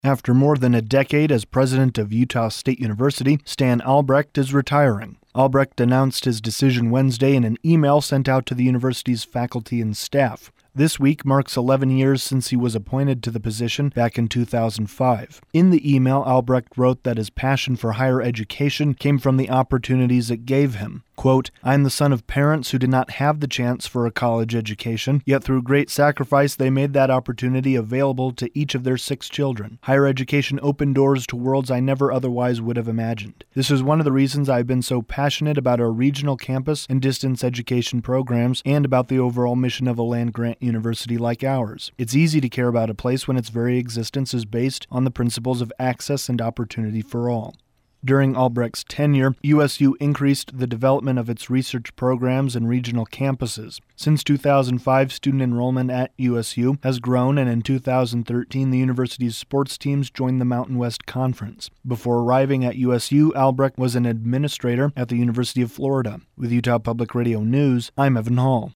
After more than a decade as president of Utah State University, Stan Albrecht is retiring. Albrecht announced his decision Wednesday in an email sent out to the university's faculty and staff. This week marks 11 years since he was appointed to the position back in 2005. In the email, Albrecht wrote that his passion for higher education came from the opportunities it gave him. Quote, "I'm the son of parents who did not have the chance for a college education, yet through great sacrifice they made that opportunity available to each of their 6 children. Higher education opened doors to worlds I never otherwise would have imagined. This is one of the reasons I've been so passionate about our regional campus and distance education programs and about the overall mission of a land-grant university like ours. It's easy to care about a place when its very existence is based on the principles of access and opportunity for all." During Albrecht's tenure, USU increased the development of its research programs and regional campuses. Since 2005, student enrollment at USU has grown, and in 2013, the university's sports teams joined the Mountain West Conference. Before arriving at USU, Albrecht was an administrator at the University of Florida. With Utah Public Radio News, I'm Evan Hall.